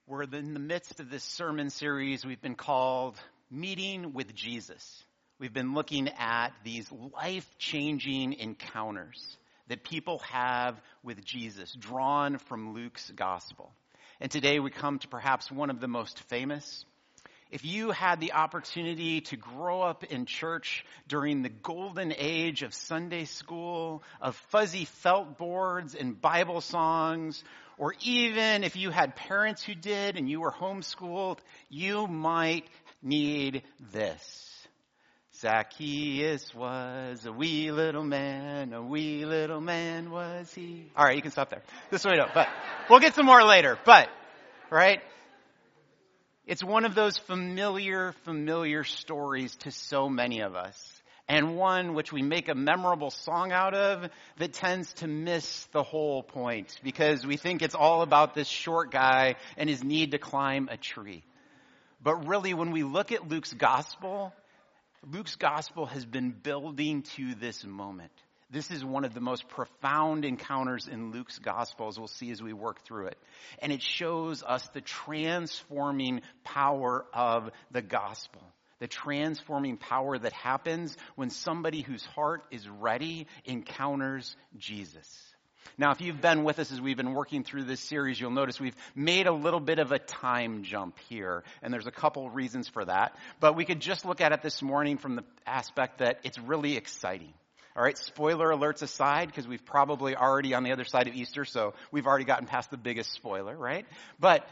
We're in the midst of this sermon series we've been called Meeting with Jesus. We've been looking at these life-changing encounters that people have with Jesus, drawn from Luke's gospel. And today we come to perhaps one of the most famous. If you had the opportunity to grow up in church during the golden age of Sunday school, of fuzzy felt boards and Bible songs, or even if you had parents who did and you were homeschooled, you might need this. Zacchaeus was a wee little man was he. All right, you can stop there. This way, no, but we'll get some more later. But, right? It's one of those familiar stories to so many of us. And one which we make a memorable song out of that tends to miss the whole point because we think it's all about this short guy and his need to climb a tree. But really, when we look at Luke's gospel has been building to this moment. This is one of the most profound encounters in Luke's gospel, as we'll see as we work through it. And it shows us the transforming power of the gospel. The transforming power that happens when somebody whose heart is ready encounters Jesus. Now, if you've been with us as we've been working through this series, you'll notice we've made a little bit of a time jump here. And there's a couple of reasons for that. But we could just look at it this morning from the aspect that it's really exciting. All right, spoiler alerts aside, because we've probably already on the other side of Easter, so we've already gotten past the biggest spoiler, right? But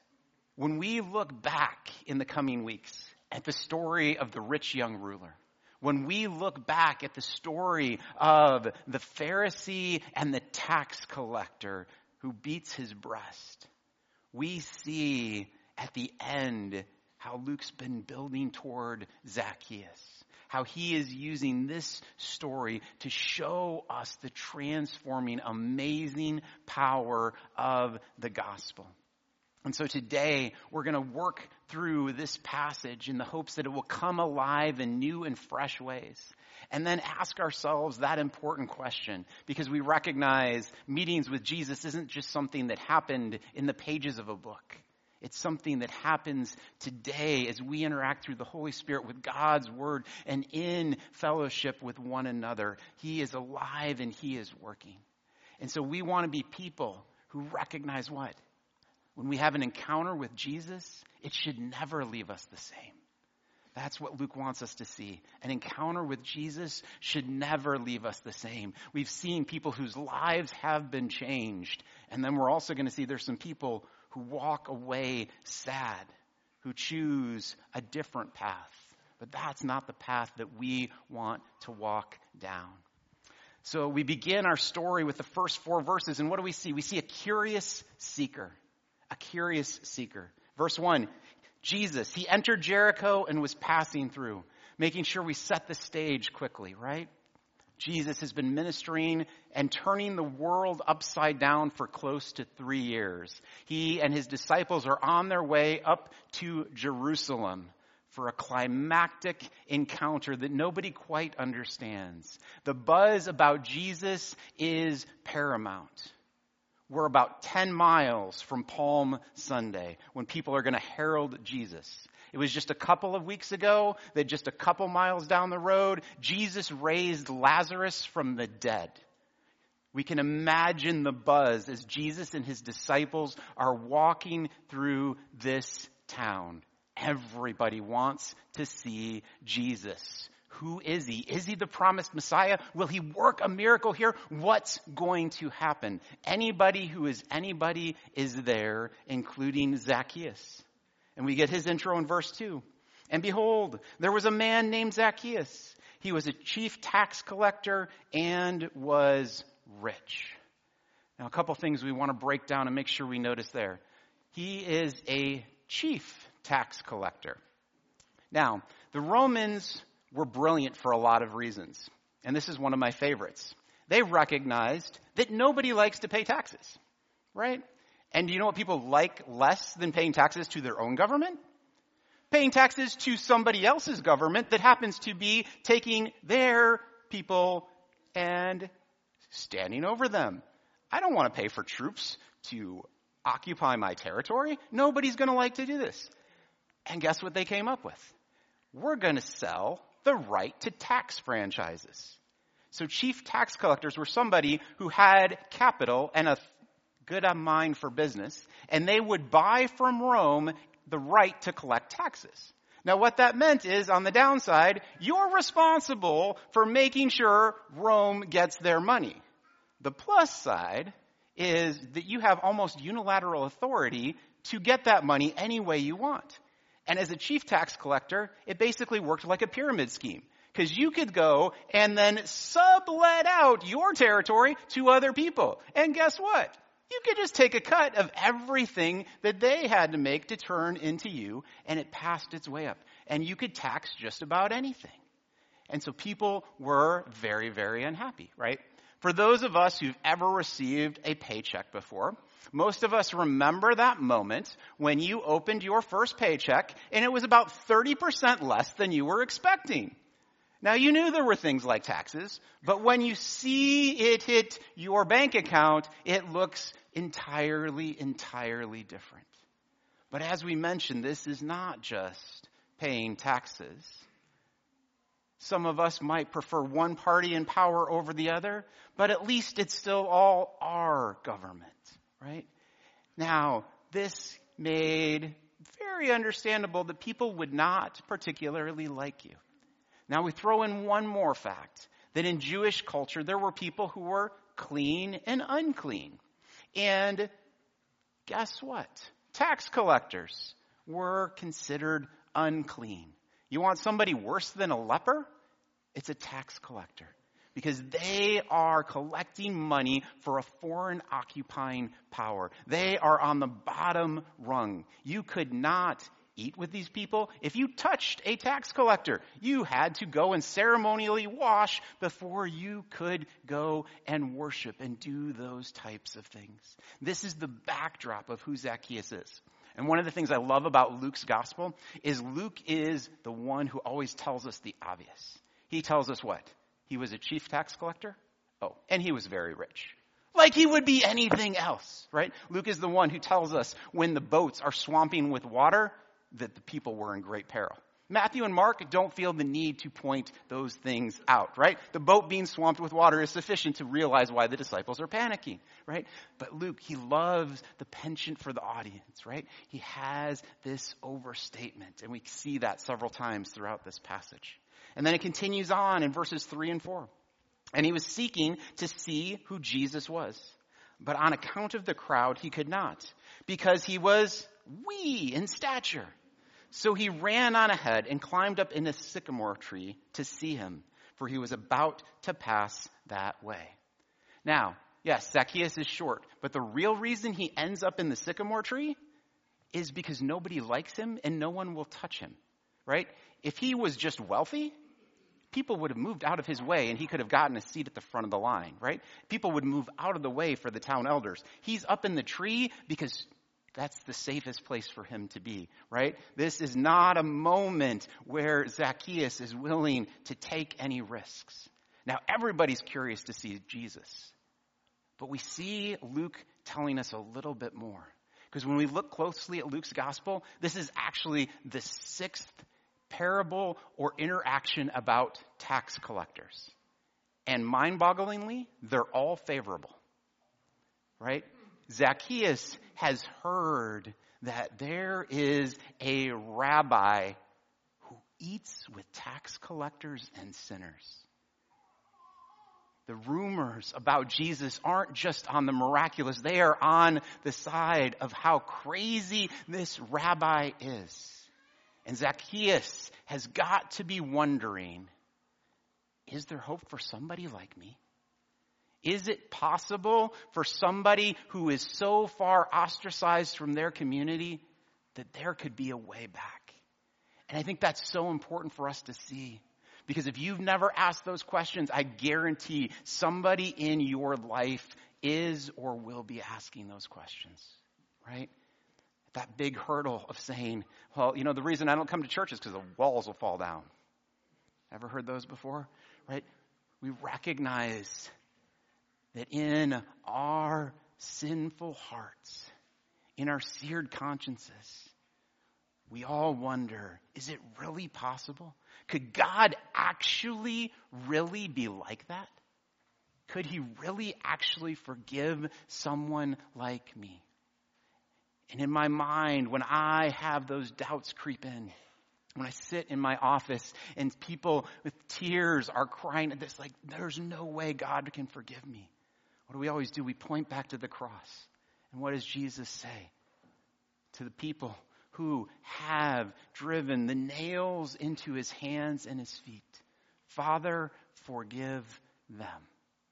when we look back in the coming weeks at the story of the rich young ruler, when we look back at the story of the Pharisee and the tax collector who beats his breast, we see at the end how Luke's been building toward Zacchaeus. How he is using this story to show us the transforming, amazing power of the gospel. And so today, we're going to work through this passage in the hopes that it will come alive in new and fresh ways. And then ask ourselves that important question, because we recognize meetings with Jesus isn't just something that happened in the pages of a book. It's something that happens today as we interact through the Holy Spirit with God's Word and in fellowship with one another. He is alive and He is working. And so we want to be people who recognize what? When we have an encounter with Jesus, it should never leave us the same. That's what Luke wants us to see. An encounter with Jesus should never leave us the same. We've seen people whose lives have been changed. And then we're also going to see there's some people who walk away sad, who choose a different path. But that's not the path that we want to walk down. So we begin our story with the first 4 verses, and what do we see? We see a curious seeker. A curious seeker. Verse 1, Jesus, he entered Jericho and was passing through, making sure we set the stage quickly, right? Jesus has been ministering and turning the world upside down for close to 3 years. He and his disciples are on their way up to Jerusalem for a climactic encounter that nobody quite understands. The buzz about Jesus is paramount. We're about 10 miles from Palm Sunday when people are going to herald Jesus. It was just a couple of weeks ago that just a couple miles down the road, Jesus raised Lazarus from the dead. We can imagine the buzz as Jesus and his disciples are walking through this town. Everybody wants to see Jesus. Who is he? Is he the promised Messiah? Will he work a miracle here? What's going to happen? Anybody who is anybody is there, including Zacchaeus. And we get his intro in verse 2. And behold, there was a man named Zacchaeus. He was a chief tax collector and was rich. Now, a couple things we want to break down and make sure we notice there. He is a chief tax collector. Now, the Romans were brilliant for a lot of reasons. And this is one of my favorites. They recognized that nobody likes to pay taxes, right? And do you know what people like less than paying taxes to their own government? Paying taxes to somebody else's government that happens to be taking their people and standing over them. I don't want to pay for troops to occupy my territory? Nobody's going to like to do this. And guess what they came up with? We're going to sell the right to tax franchises. So chief tax collectors were somebody who had capital and a good mind for business, and they would buy from Rome the right to collect taxes. Now what that meant is, on the downside, you're responsible for making sure Rome gets their money. The plus side is that you have almost unilateral authority to get that money any way you want. And as a chief tax collector, it basically worked like a pyramid scheme. Because you could go and then sublet out your territory to other people. And guess what? You could just take a cut of everything that they had to make to turn into you, and it passed its way up. And you could tax just about anything. And so people were very, very unhappy, right? For those of us who've ever received a paycheck before, most of us remember that moment when you opened your first paycheck and it was about 30% less than you were expecting. Now, you knew there were things like taxes, but when you see it hit your bank account, it looks entirely different. But as we mentioned, this is not just paying taxes. Some of us might prefer one party in power over the other, but at least it's still all our government, right? Now, this made very understandable that people would not particularly like you. Now we throw in one more fact, that in Jewish culture there were people who were clean and unclean. And guess what? Tax collectors were considered unclean. You want somebody worse than a leper? It's a tax collector. Because they are collecting money for a foreign occupying power. They are on the bottom rung. You could not eat with these people. If you touched a tax collector, you had to go and ceremonially wash before you could go and worship and do those types of things. This is the backdrop of who Zacchaeus is. And one of the things I love about Luke's gospel is Luke is the one who always tells us the obvious. He tells us what? He was a chief tax collector? Oh, and he was very rich. Like he would be anything else, right? Luke is the one who tells us when the boats are swamping with water that the people were in great peril. Matthew and Mark don't feel the need to point those things out, right? The boat being swamped with water is sufficient to realize why the disciples are panicking, right? But Luke, he loves the penchant for the audience, right? He has this overstatement, and we see that several times throughout this passage. And then it continues on in verses 3 and 4. And he was seeking to see who Jesus was. But on account of the crowd, he could not, because he was wee in stature. So he ran on ahead and climbed up in a sycamore tree to see him, for he was about to pass that way. Now, yes, Zacchaeus is short, but the real reason he ends up in the sycamore tree is because nobody likes him and no one will touch him, right? If he was just wealthy, people would have moved out of his way and he could have gotten a seat at the front of the line, right? People would move out of the way for the town elders. He's up in the tree because that's the safest place for him to be, right? This is not a moment where Zacchaeus is willing to take any risks. Now, everybody's curious to see Jesus. But we see Luke telling us a little bit more. Because when we look closely at Luke's gospel, this is actually the 6th parable or interaction about tax collectors. And mind-bogglingly, they're all favorable, right? Zacchaeus has heard that there is a rabbi who eats with tax collectors and sinners. The rumors about Jesus aren't just on the miraculous. They are on the side of how crazy this rabbi is. And Zacchaeus has got to be wondering, is there hope for somebody like me? Is it possible for somebody who is so far ostracized from their community that there could be a way back? And I think that's so important for us to see. Because if you've never asked those questions, I guarantee somebody in your life is or will be asking those questions, right? That big hurdle of saying, well, you know, the reason I don't come to church is because the walls will fall down. Ever heard those before? Right? We recognize that in our sinful hearts, in our seared consciences, we all wonder, is it really possible? Could God actually really be like that? Could he really actually forgive someone like me? And in my mind, when I have those doubts creep in, when I sit in my office and people with tears are crying, it's like, there's no way God can forgive me. What do we always do? We point back to the cross. And what does Jesus say to the people who have driven the nails into his hands and his feet? Father, forgive them.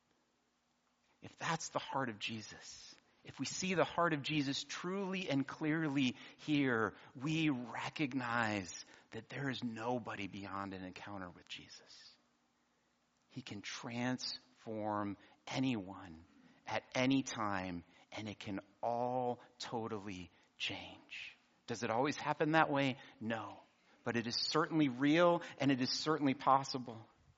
If that's the heart of Jesus, if we see the heart of Jesus truly and clearly here, we recognize that there is nobody beyond an encounter with Jesus. He can transform anyone at any time, and it can all totally change. Does it always happen that way? No. But it is certainly real, and it is certainly possible.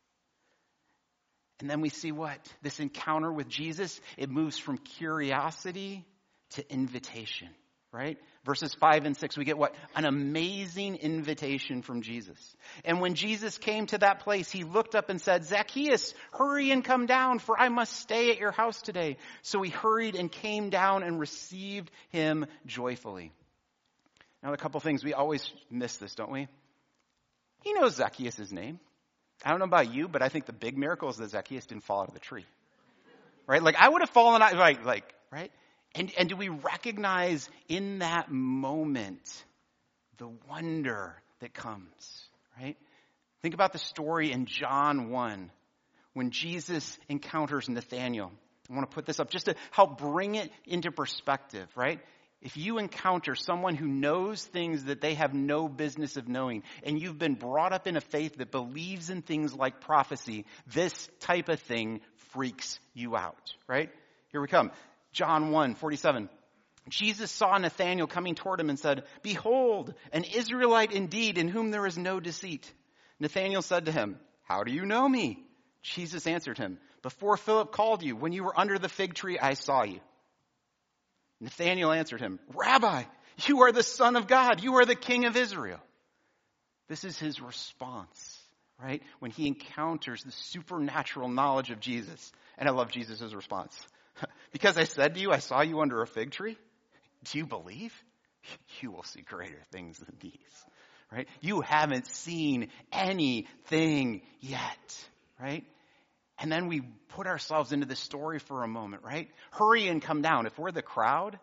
And then we see what? This encounter with Jesus, it moves from curiosity to invitation, right? Verses 5 and 6, we get what? An amazing invitation from Jesus. And when Jesus came to that place, he looked up and said, Zacchaeus, hurry and come down, for I must stay at your house today. So he hurried and came down and received him joyfully. Now, a couple things. We always miss this, don't we? He knows Zacchaeus' name. I don't know about you, but I think the big miracle is that Zacchaeus didn't fall out of the tree. Right? Like, I would have fallen out, right? And do we recognize in that moment the wonder that comes, right? Think about the story in John 1 when Jesus encounters Nathanael. I want to put this up just to help bring it into perspective, right? If you encounter someone who knows things that they have no business of knowing, and you've been brought up in a faith that believes in things like prophecy, this type of thing freaks you out, right? Here we come. John 1:47. Jesus saw Nathanael coming toward him and said, Behold, an Israelite indeed, in whom there is no deceit. Nathanael said to him, How do you know me? Jesus answered him, Before Philip called you, when you were under the fig tree, I saw you. Nathanael answered him, Rabbi, you are the Son of God. You are the King of Israel. This is his response, right? When he encounters the supernatural knowledge of Jesus. And I love Jesus' response. Because I said to you, I saw you under a fig tree. Do you believe? You will see greater things than these, right? You haven't seen anything yet, right? And then we put ourselves into the story for a moment, right? Hurry and come down. If we're the crowd,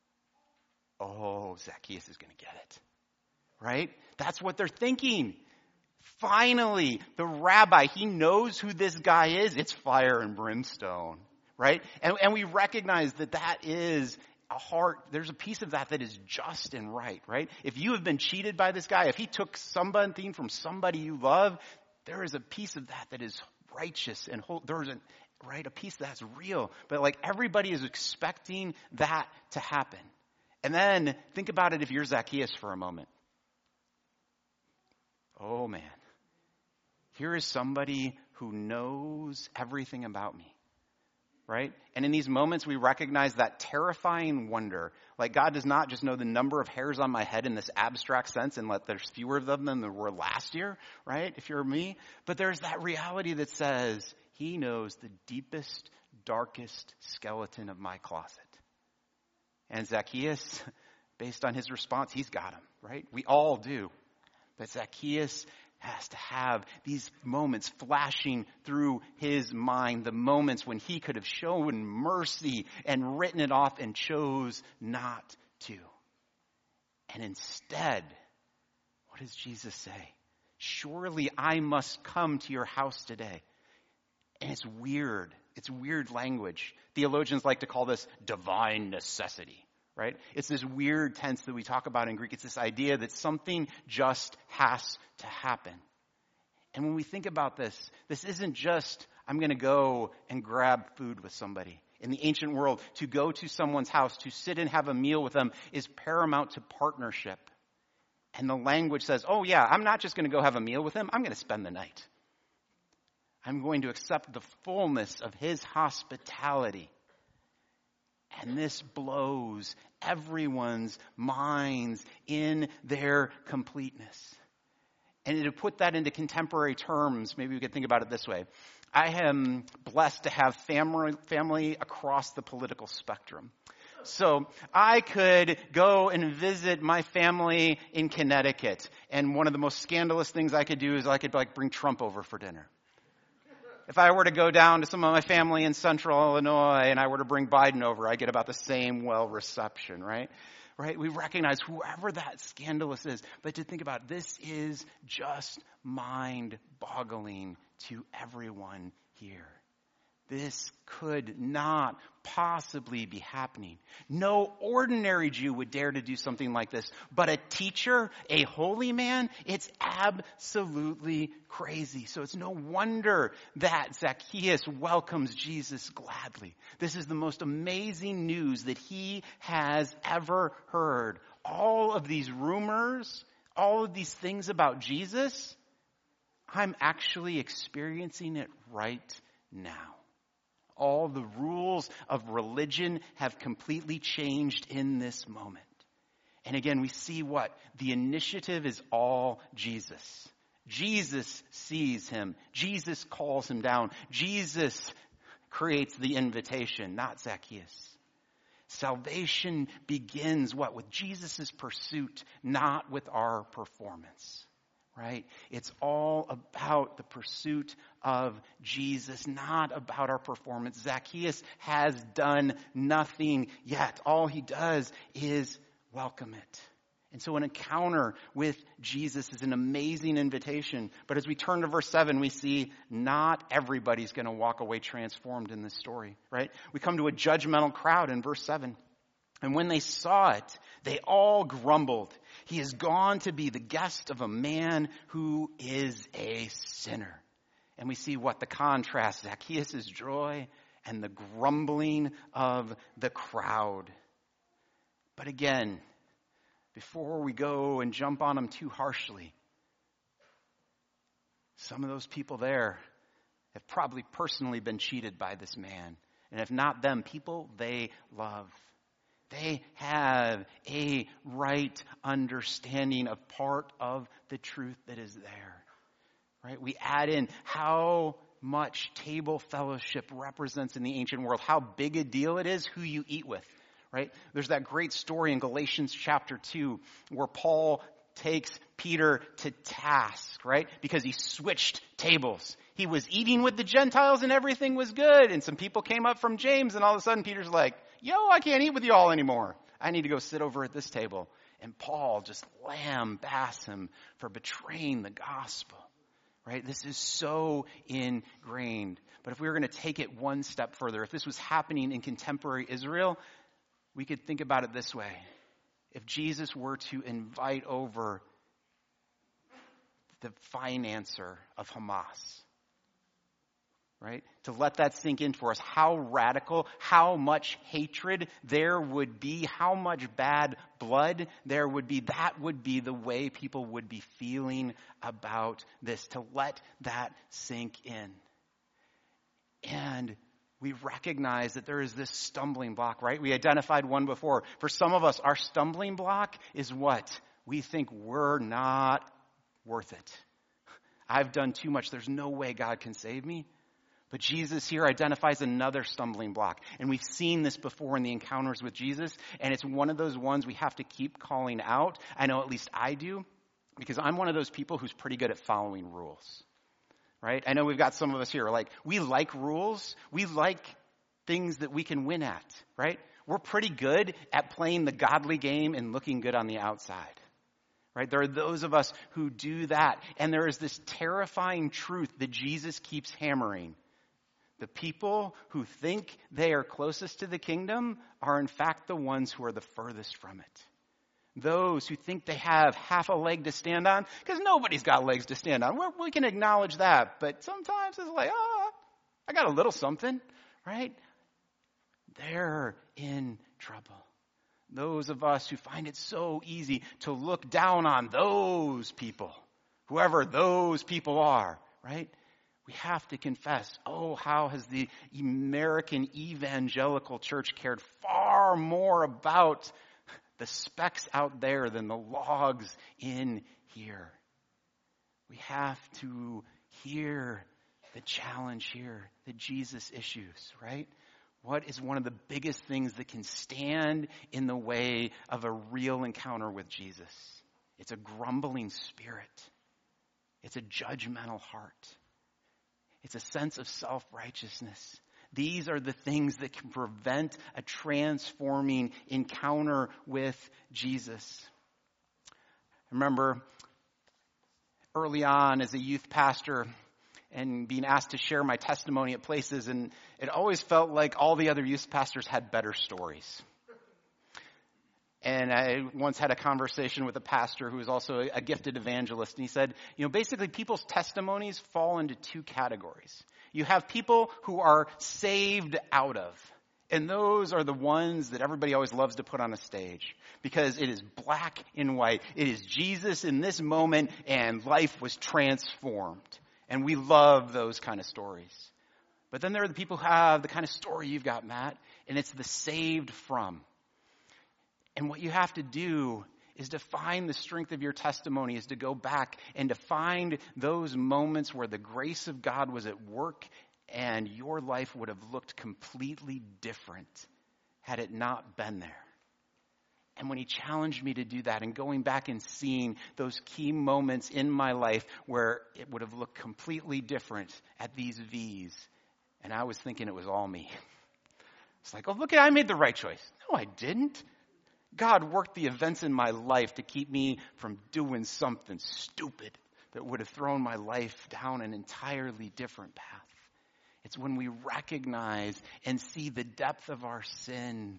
Zacchaeus is going to get it, right? That's what they're thinking. Finally, the rabbi, he knows who this guy is. It's fire and brimstone, right? And we recognize that is a heart, there's a piece of that is just and right? If you have been cheated by this guy, if he took something from somebody you love, there is a piece of that is righteous and there's a piece that's real. But like everybody is expecting that to happen. And then think about it if you're Zacchaeus for a moment. Oh man, here is somebody who knows everything about me. Right? And in these moments, we recognize that terrifying wonder. Like God does not just know the number of hairs on my head in this abstract sense and let there's fewer of them than there were last year, right? If you're me. But there's that reality that says he knows the deepest, darkest skeleton of my closet. And Zacchaeus, based on his response, he's got him, right? We all do. But Zacchaeus has to have these moments flashing through his mind, the moments when he could have shown mercy and written it off and chose not to. And instead, what does Jesus say? Surely I must come to your house today. And it's weird. It's weird language. Theologians like to call this divine necessity, right? It's this weird tense that we talk about in Greek. It's this idea that something just has to happen. And when we think about this isn't just, I'm going to go and grab food with somebody. In the ancient world, to go to someone's house, to sit and have a meal with them is paramount to partnership. And the language says, oh yeah, I'm not just going to go have a meal with him. I'm going to spend the night. I'm going to accept the fullness of his hospitality. And this blows everyone's minds in their completeness. And to put that into contemporary terms, maybe we could think about it this way. I am blessed to have family across the political spectrum. So I could go and visit my family in Connecticut. And one of the most scandalous things I could do is I could bring Trump over for dinner. If I were to go down to some of my family in central Illinois and I were to bring Biden over, I get about the same reception, right? Right? We recognize whoever that scandalous is. But to think about, this is just mind-boggling to everyone here. This could not possibly be happening. No ordinary Jew would dare to do something like this. But a teacher, a holy man, it's absolutely crazy. So it's no wonder that Zacchaeus welcomes Jesus gladly. This is the most amazing news that he has ever heard. All of these rumors, all of these things about Jesus, I'm actually experiencing it right now. All the rules of religion have completely changed in this moment. And again, we see what? The initiative is all Jesus. Jesus sees him. Jesus calls him down. Jesus creates the invitation, not Zacchaeus. Salvation begins what? With Jesus' pursuit, not with our performance. Right? It's all about the pursuit of Jesus, not about our performance. Zacchaeus has done nothing yet. All he does is welcome it. And so an encounter with Jesus is an amazing invitation. But as we turn to verse 7, we see not everybody's going to walk away transformed in this story. Right? We come to a judgmental crowd in verse 7. And when they saw it, they all grumbled. He has gone to be the guest of a man who is a sinner. And we see what the contrast, Zacchaeus' joy and the grumbling of the crowd. But again, before we go and jump on them too harshly, some of those people there have probably personally been cheated by this man. And if not them, people they love. They have a right understanding of part of the truth that is there. Right? We add in how much table fellowship represents in the ancient world, how big a deal it is who you eat with. Right? There's that great story in Galatians chapter 2 where Paul takes Peter to task, right? Because he switched tables. He was eating with the Gentiles and everything was good. And some people came up from James and all of a sudden Peter's like, I can't eat with you all anymore. I need to go sit over at this table. And Paul just lambasts him for betraying the gospel. Right? This is so ingrained. But if we were going to take it one step further, if this was happening in contemporary Israel, we could think about it this way. If Jesus were to invite over the financer of Hamas, right? To let that sink in for us, how radical, how much hatred there would be, how much bad blood there would be. That would be the way people would be feeling about this, to let that sink in. And we recognize that there is this stumbling block, right? We identified one before. For some of us, our stumbling block is what? We think we're not worth it. I've done too much. There's no way God can save me. But Jesus here identifies another stumbling block. And we've seen this before in the encounters with Jesus. And it's one of those ones we have to keep calling out. I know at least I do. Because I'm one of those people who's pretty good at following rules. Right? I know we've got some of us here. We like rules. We like things that we can win at. Right? We're pretty good at playing the godly game and looking good on the outside. Right? There are those of us who do that. And there is this terrifying truth that Jesus keeps hammering. The people who think they are closest to the kingdom are in fact the ones who are the furthest from it. Those who think they have half a leg to stand on, because nobody's got legs to stand on. We can acknowledge that, but sometimes it's like, I got a little something, right? They're in trouble. Those of us who find it so easy to look down on those people, whoever those people are, right? We have to confess, oh, how has the American evangelical church cared far more about the specks out there than the logs in here. We have to hear the challenge here that Jesus issues, right? What is one of the biggest things that can stand in the way of a real encounter with Jesus? It's a grumbling spirit. It's a judgmental heart. It's a sense of self-righteousness. These are the things that can prevent a transforming encounter with Jesus. I remember early on as a youth pastor and being asked to share my testimony at places, and it always felt like all the other youth pastors had better stories. And I once had a conversation with a pastor who was also a gifted evangelist, and he said, basically people's testimonies fall into two categories. You have people who are saved out of, and those are the ones that everybody always loves to put on a stage because it is black and white. It is Jesus in this moment, and life was transformed. And we love those kind of stories. But then there are the people who have the kind of story you've got, Matt, and it's the saved from. And what you have to do is to find the strength of your testimony, is to go back and to find those moments where the grace of God was at work and your life would have looked completely different had it not been there. And when he challenged me to do that and going back and seeing those key moments in my life where it would have looked completely different at these V's, and I was thinking it was all me. It's like, oh, look, I made the right choice. No, I didn't. God worked the events in my life to keep me from doing something stupid that would have thrown my life down an entirely different path. It's when we recognize and see the depth of our sin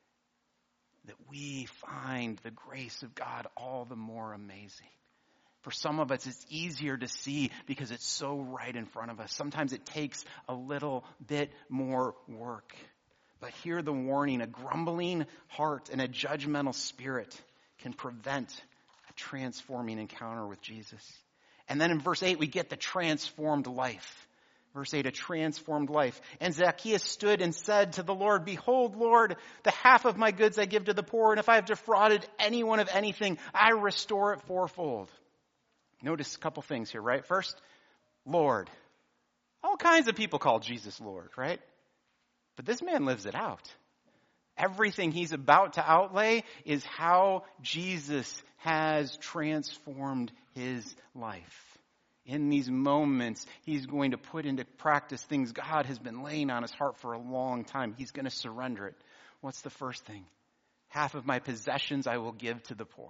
that we find the grace of God all the more amazing. For some of us, it's easier to see because it's so right in front of us. Sometimes it takes a little bit more work. But hear the warning, a grumbling heart and a judgmental spirit can prevent a transforming encounter with Jesus. And then in verse 8, we get the transformed life. Verse 8, a transformed life. And Zacchaeus stood and said to the Lord, "Behold, Lord, the half of my goods I give to the poor, and if I have defrauded anyone of anything, I restore it fourfold." Notice a couple things here, right? First, Lord. All kinds of people call Jesus Lord, right? But this man lives it out. Everything he's about to outlay is how Jesus has transformed his life. In these moments, he's going to put into practice things God has been laying on his heart for a long time. He's going to surrender it. What's the first thing? Half of my possessions I will give to the poor.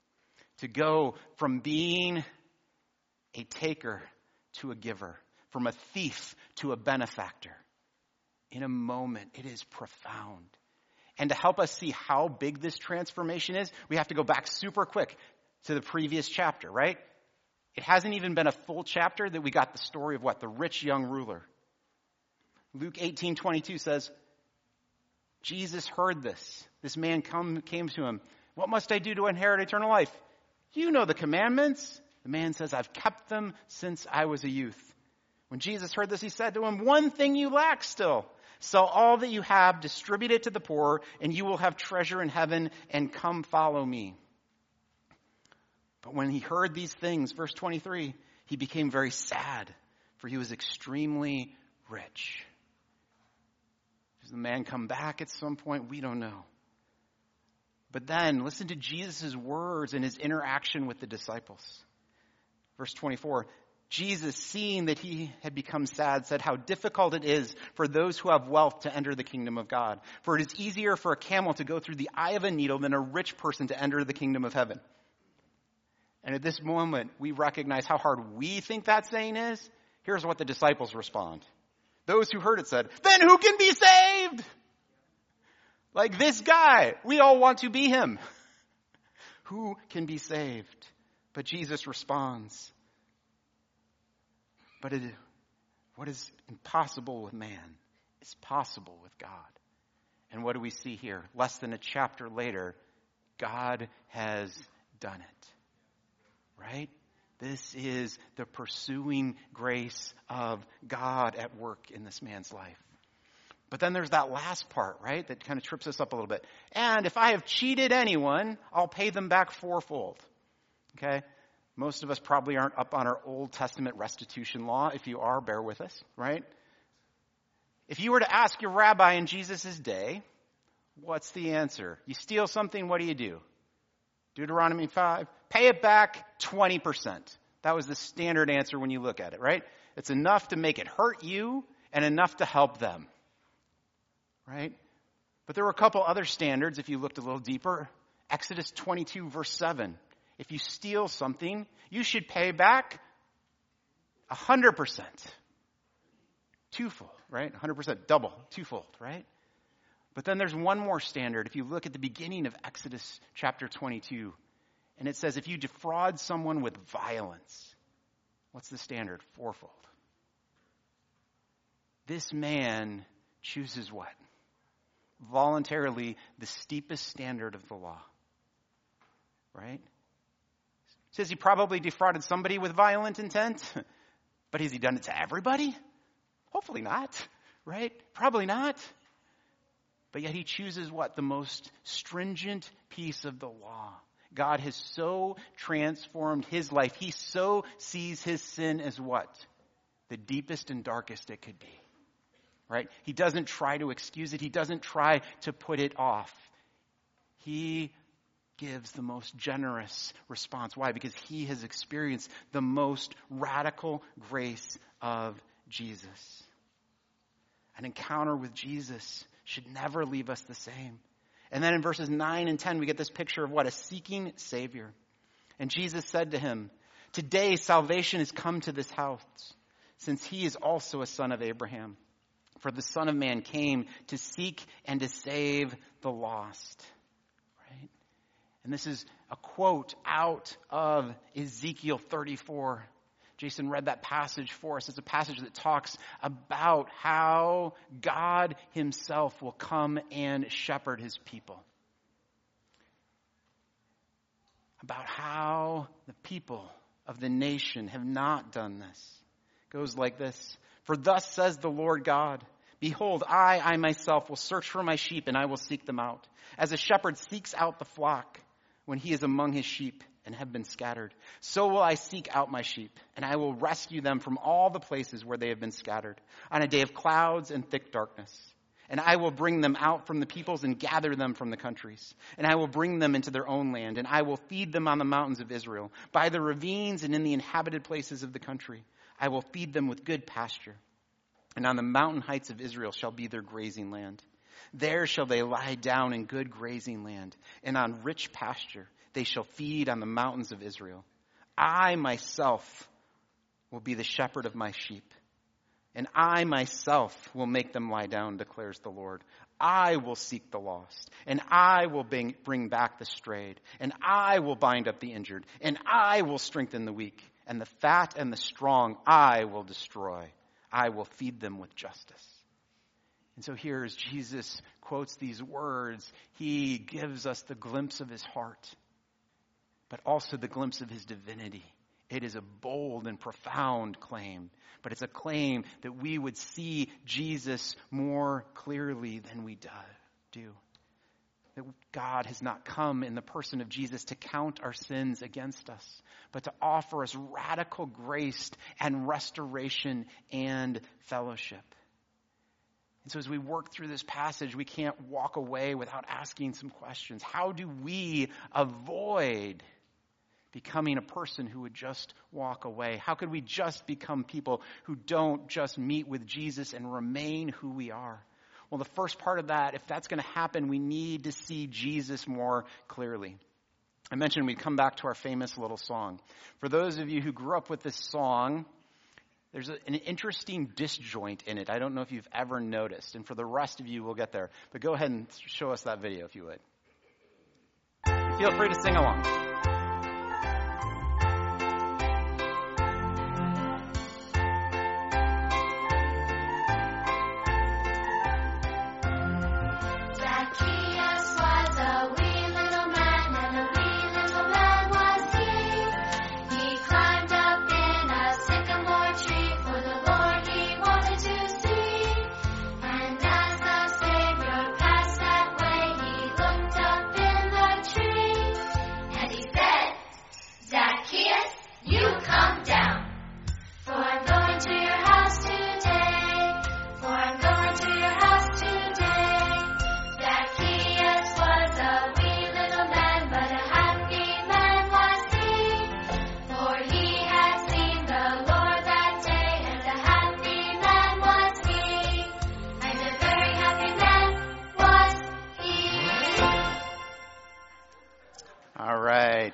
To go from being a taker to a giver, from a thief to a benefactor. In a moment, it is profound. And to help us see how big this transformation is, we have to go back super quick to the previous chapter, right? It hasn't even been a full chapter that we got the story of what? The rich young ruler. Luke 18:22 says, Jesus heard this. This man came to him. "What must I do to inherit eternal life?" "You know the commandments." The man says, "I've kept them since I was a youth." When Jesus heard this, he said to him, "One thing you lack still. Sell all that you have, distribute it to the poor, and you will have treasure in heaven, and come follow me." But when he heard these things, verse 23, he became very sad, for he was extremely rich. Does the man come back at some point? We don't know. But then, listen to Jesus' words and his interaction with the disciples. Verse 24, Jesus, seeing that he had become sad, said, "How difficult it is for those who have wealth to enter the kingdom of God. For it is easier for a camel to go through the eye of a needle than a rich person to enter the kingdom of heaven." And at this moment, we recognize how hard we think that saying is. Here's what the disciples respond. Those who heard it said, "Then who can be saved?" Like this guy. We all want to be him. Who can be saved? But Jesus responds, what is impossible with man is possible with God. And what do we see here? Less than a chapter later, God has done it. Right? This is the pursuing grace of God at work in this man's life. But then there's that last part, right, that kind of trips us up a little bit. And if I have cheated anyone, I'll pay them back fourfold. Okay? Most of us probably aren't up on our Old Testament restitution law. If you are, bear with us, right? If you were to ask your rabbi in Jesus' day, what's the answer? You steal something, what do? Deuteronomy 5, pay it back 20%. That was the standard answer when you look at it, right? It's enough to make it hurt you and enough to help them, right? But there were a couple other standards if you looked a little deeper. Exodus 22, verse 7. If you steal something, you should pay back 100%. Twofold, right? 100%, double, twofold, right? But then there's one more standard. If you look at the beginning of Exodus chapter 22, and it says if you defraud someone with violence, what's the standard? Fourfold. This man chooses what? Voluntarily the steepest standard of the law, right? It says he probably defrauded somebody with violent intent, but has he done it to everybody? Hopefully not, right? Probably not. But yet he chooses what? The most stringent piece of the law. God has so transformed his life. He so sees his sin as what? The deepest and darkest it could be. Right? He doesn't try to excuse it. He doesn't try to put it off. He gives the most generous response. Why? Because he has experienced the most radical grace of Jesus. An encounter with Jesus should never leave us the same. And then in verses 9 and 10, we get this picture of what? A seeking Savior. And Jesus said to him, today salvation has come to this house, since he is also a son of Abraham. For the Son of Man came to seek and to save the lost. Right? And this is a quote out of Ezekiel 34. Jason read that passage for us. It's a passage that talks about how God himself will come and shepherd his people. About how the people of the nation have not done this. It goes like this. For thus says the Lord God, behold, I myself will search for my sheep and I will seek them out. As a shepherd seeks out the flock when he is among his sheep and have been scattered, so will I seek out my sheep, and I will rescue them from all the places where they have been scattered, on a day of clouds and thick darkness. And I will bring them out from the peoples and gather them from the countries. And I will bring them into their own land, and I will feed them on the mountains of Israel, by the ravines and in the inhabited places of the country. I will feed them with good pasture. And on the mountain heights of Israel shall be their grazing land. There shall they lie down in good grazing land, and on rich pasture they shall feed on the mountains of Israel. I myself will be the shepherd of my sheep, and I myself will make them lie down, declares the Lord. I will seek the lost, and I will bring back the strayed, and I will bind up the injured, and I will strengthen the weak, and the fat and the strong I will destroy. I will feed them with justice. And so here as Jesus quotes these words, he gives us the glimpse of his heart, but also the glimpse of his divinity. It is a bold and profound claim, but it's a claim that we would see Jesus more clearly than we do. That God has not come in the person of Jesus to count our sins against us, but to offer us radical grace and restoration and fellowship. And so as we work through this passage, we can't walk away without asking some questions. How do we avoid becoming a person who would just walk away? How could we just become people who don't just meet with Jesus and remain who we are? Well, the first part of that, if that's going to happen, we need to see Jesus more clearly. I mentioned we'd come back to our famous little song. For those of you who grew up with this song, there's an interesting disjoint in it. I don't know if you've ever noticed. And for the rest of you, we'll get there. But go ahead and show us that video if you would. Feel free to sing along. Climbed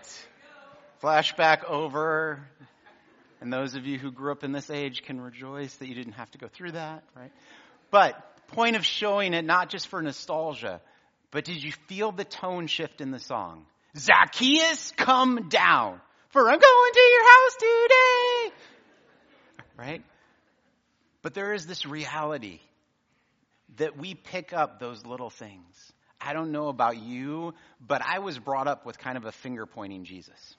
Flashback over. And those of you who grew up in this age can rejoice that you didn't have to go through that, right? But point of showing it, not just for nostalgia, but did you feel the tone shift in the song? Zacchaeus, come down, for I'm going to your house today. Right? But there is this reality that we pick up those little things. I don't know about you, but I was brought up with kind of a finger pointing Jesus.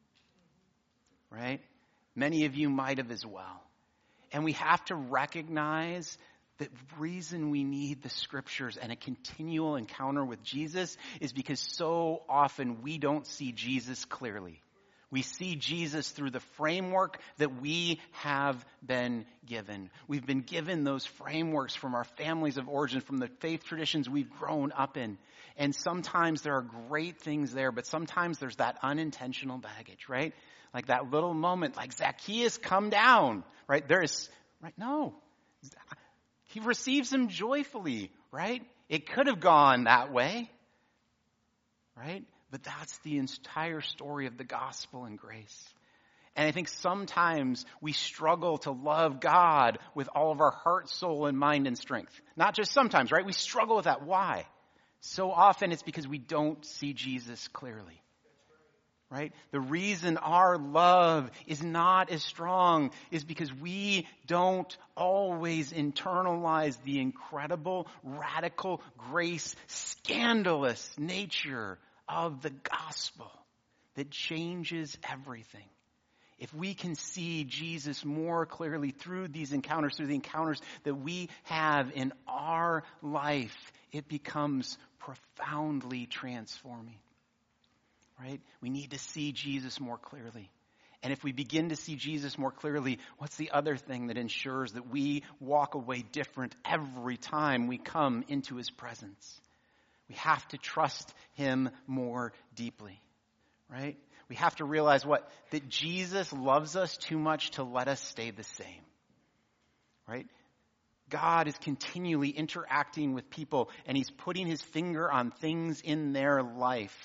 Right? Many of you might have as well. And we have to recognize the reason we need the scriptures and a continual encounter with Jesus is because so often we don't see Jesus clearly. We see Jesus through the framework that we have been given. We've been given those frameworks from our families of origin, from the faith traditions we've grown up in. And sometimes there are great things there, but sometimes there's that unintentional baggage, right? Like that little moment, like Zacchaeus, come down, right? No. He receives him joyfully, right? It could have gone that way, right? But that's the entire story of the gospel and grace. And I think sometimes we struggle to love God with all of our heart, soul, and mind and strength. Not just sometimes, right? We struggle with that. Why? So often it's because we don't see Jesus clearly. Right? The reason our love is not as strong is because we don't always internalize the incredible, radical grace, scandalous nature of the gospel that changes everything. If we can see Jesus more clearly through these encounters, through the encounters that we have in our life, it becomes profoundly transforming. Right? We need to see Jesus more clearly. And if we begin to see Jesus more clearly, what's the other thing that ensures that we walk away different every time we come into his presence? We have to trust him more deeply. Right? We have to realize that Jesus loves us too much to let us stay the same. Right? God is continually interacting with people, and he's putting his finger on things in their life.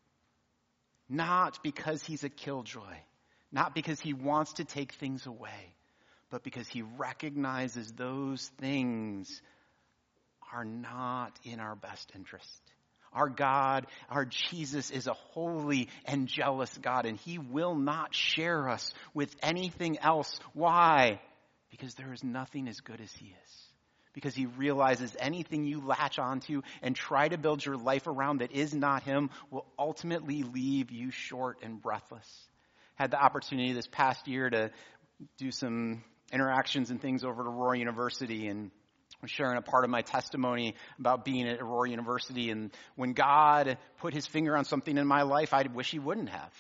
Not because he's a killjoy, not because he wants to take things away, but because he recognizes those things are not in our best interest. Our God, our Jesus is a holy and jealous God, and he will not share us with anything else. Why? Because there is nothing as good as he is. Because he realizes anything you latch onto and try to build your life around that is not him will ultimately leave you short and breathless. Had the opportunity this past year to do some interactions and things over at Aurora University, and I'm sharing a part of my testimony about being at Aurora University. And when God put his finger on something in my life, I wish he wouldn't have.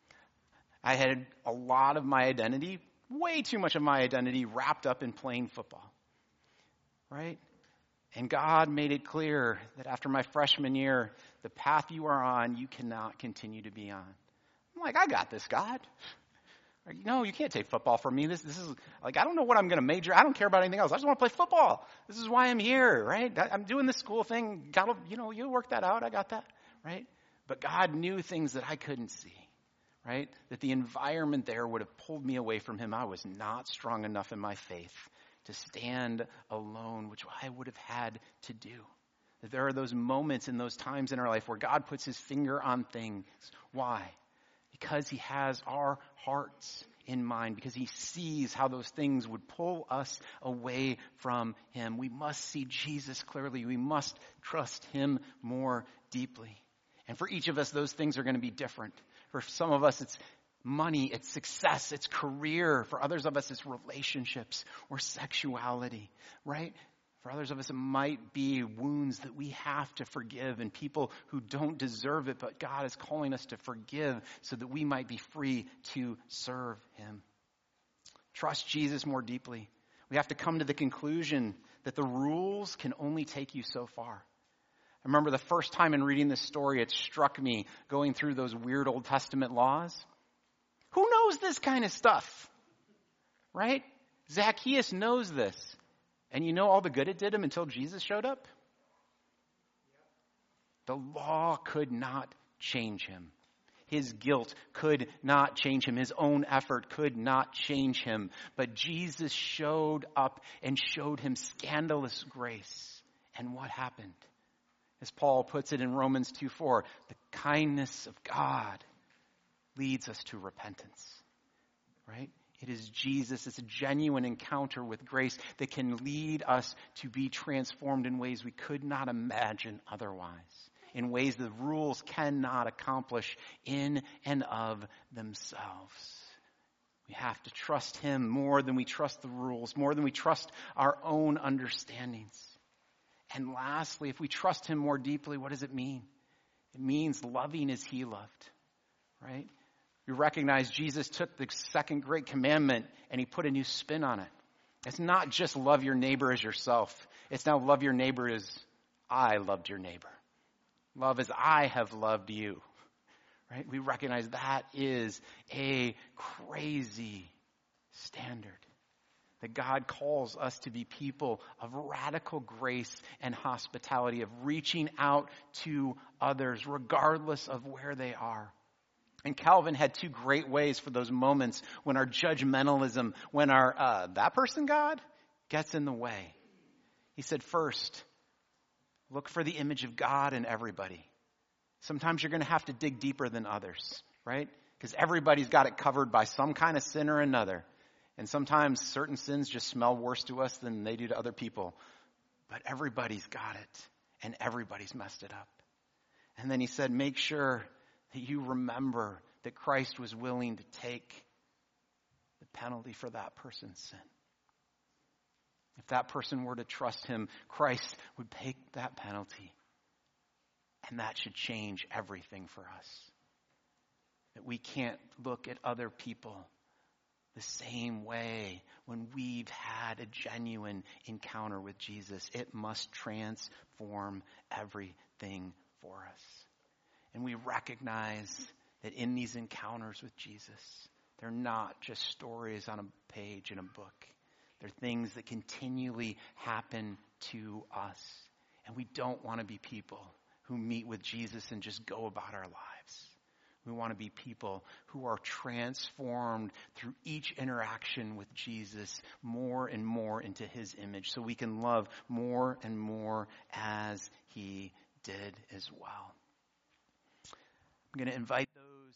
I had a lot of my identity, way too much of my identity, wrapped up in playing football. Right? And God made it clear that after my freshman year, the path you are on, you cannot continue to be on. I'm like, I got this, God. Like, no, you can't take football from me. This is like, I don't know what I'm going to major. I don't care about anything else. I just want to play football. This is why I'm here, right? I'm doing this school thing. God, you work that out. I got that, right? But God knew things that I couldn't see, right? That the environment there would have pulled me away from him. I was not strong enough in my faith to stand alone, which I would have had to do. That there are those moments in those times in our life where God puts his finger on things. Why? Because he has our hearts in mind, because he sees how those things would pull us away from him. We must see Jesus clearly. We must trust him more deeply. And for each of us, those things are going to be different. For some of us, it's money, it's success, it's career. For others of us, it's relationships or sexuality, right? For others of us, it might be wounds that we have to forgive and people who don't deserve it, but God is calling us to forgive so that we might be free to serve him. Trust Jesus more deeply. We have to come to the conclusion that the rules can only take you so far. I remember the first time in reading this story, it struck me going through those weird Old Testament laws. Who knows this kind of stuff? Right? Zacchaeus knows this. And you know all the good it did him until Jesus showed up? The law could not change him. His guilt could not change him. His own effort could not change him. But Jesus showed up and showed him scandalous grace. And what happened? As Paul puts it in Romans 2:4, the kindness of God leads us to repentance. Right? It is Jesus. It's a genuine encounter with grace that can lead us to be transformed in ways we could not imagine otherwise, in ways the rules cannot accomplish in and of themselves. We have to trust him more than we trust the rules, more than we trust our own understandings. And lastly, if we trust him more deeply, what does it mean? It means loving as he loved, right? We recognize Jesus took the second great commandment and he put a new spin on it. It's not just love your neighbor as yourself. It's now love your neighbor as I loved your neighbor. Love as I have loved you. Right? We recognize that is a crazy standard. That God calls us to be people of radical grace and hospitality, of reaching out to others regardless of where they are. And Calvin had two great ways for those moments when our judgmentalism, when our that person God gets in the way. He said, first, look for the image of God in everybody. Sometimes you're going to have to dig deeper than others, right? Because everybody's got it covered by some kind of sin or another. And sometimes certain sins just smell worse to us than they do to other people. But everybody's got it. And everybody's messed it up. And then he said, make sure that you remember that Christ was willing to take the penalty for that person's sin. If that person were to trust him, Christ would take that penalty. And that should change everything for us. That we can't look at other people the same way when we've had a genuine encounter with Jesus. It must transform everything for us. And we recognize that in these encounters with Jesus, they're not just stories on a page in a book. They're things that continually happen to us. And we don't want to be people who meet with Jesus and just go about our lives. We want to be people who are transformed through each interaction with Jesus more and more into his image so we can love more and more as he did as well. I'm going to invite those